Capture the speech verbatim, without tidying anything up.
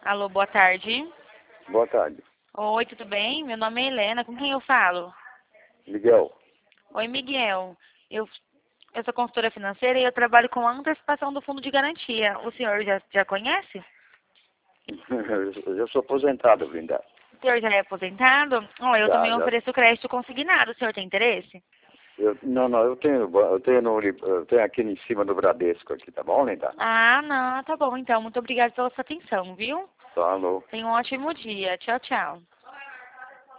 Alô, boa tarde. Boa tarde. Oi, tudo bem? Meu nome é Helena. Com quem eu falo? Miguel. Oi, Miguel. Eu, eu sou consultora financeira e eu trabalho com a antecipação do fundo de garantia. O senhor já, já conhece? Eu sou aposentado, Linda. O senhor já é aposentado? Oh, eu Já, também já. ofereço crédito consignado. O senhor tem interesse? Eu, não, não, eu tenho, eu tenho, no, eu tenho aqui em cima do Bradesco aqui, tá bom, Linda? Ah, não. Tá bom, então. Muito obrigada pela sua atenção, viu? Falou. Tenha um ótimo dia. Tchau, tchau.